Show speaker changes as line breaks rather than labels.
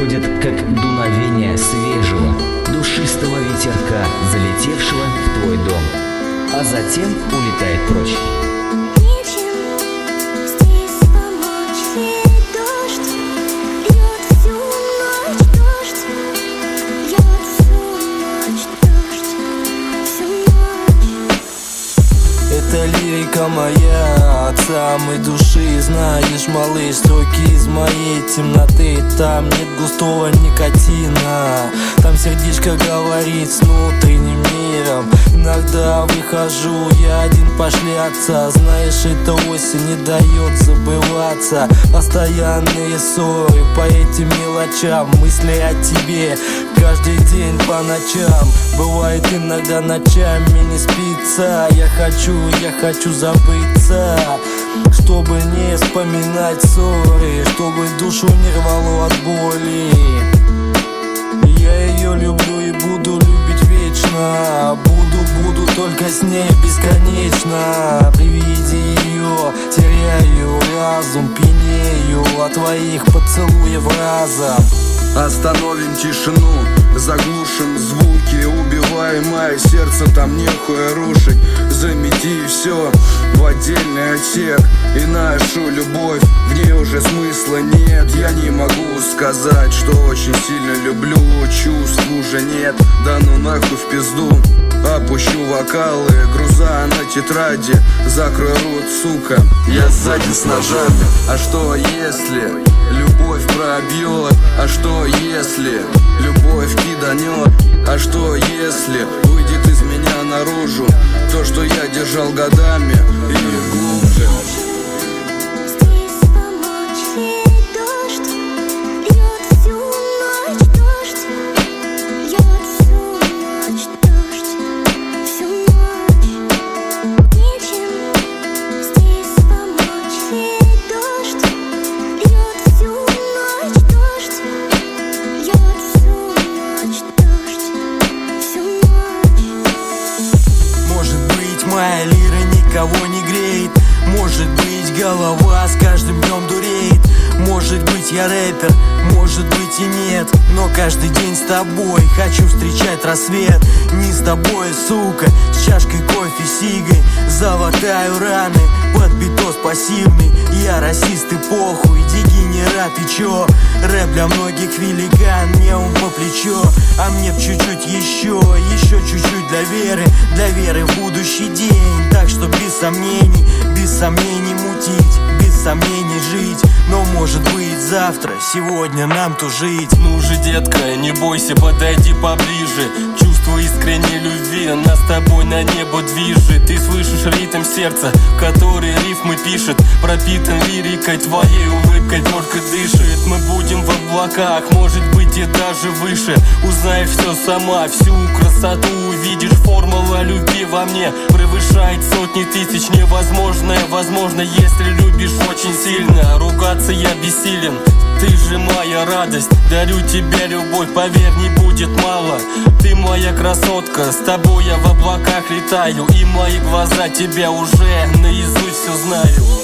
приходит, как дуновение свежего, душистого ветерка, залетевшего в твой дом, а затем улетает прочь.
Это лирика моя от самой души. Знаешь, малыш, строки из моей темноты. Там нет густого никотина, там сердечко говорит с внутренним миром. Иногда выхожу я один пошляться. Знаешь, эта осень не дает забываться. Постоянные ссоры по этим мелочам, мысли о тебе каждый день по ночам. Бывает иногда ночами не спится. Я хочу забыться, чтобы не вспоминать ссоры, чтобы душу не рвало от боли. Я ее люблю и буду любить вечно. Буду только с ней бесконечно. При виде ее теряю разум, пьянею от твоих поцелуев разом.
Остановим тишину, заглушим звуки, убиваем мое сердце, там нехуй рушить. Замети все в отдельный отсек, и нашу любовь, в ней уже смысла нет. Я не могу сказать, что очень сильно люблю, чувств уже нет. Да ну нахуй в пизду, опущу вокалы, груза на тетради, закрой рот, сука, я сзади с ножами. А что если любовь пробьет? А что если любовь киданет? А что если выйдет из меня наружу то, что я держал годами и глубже?
Моя лира никого не греет. Может быть, голова с каждым днем дуреет. Может быть, я рэпер, может быть и нет, но каждый день с тобой хочу встречать рассвет. Не с тобой, сука, с чашкой кофе, сигой залатаю раны под битос пассивный. Я расист и похуй, дегенерат и чё? Рэп для многих великан, мне он по плечо, а мне б чуть-чуть еще чуть-чуть для веры в будущий день. Так что без сомнений мутить, без сомнений жить. Но может быть завтра, сегодня нам тужить.
Ну же, детка, не бойся, подойди поближе. Чувство искренней любви нас с тобой на небо движет. Ты слышишь ритм сердца, который рифмы пишет, пропитан лирикой твоей улыбкой, только дышит. Мы будем в облаках, может быть и даже выше. Узнаешь все сама, всю красоту увидишь. Формула любви во мне превышает сотни тысяч. Невозможное возможно, если любишь очень сильно. Ругаться я бессилен, ты же моя радость. Дарю тебе любовь, поверь, не будет мало. Ты моя красотка, с тобой я в облаках летаю, и мои глаза тебя уже наизусть все знают.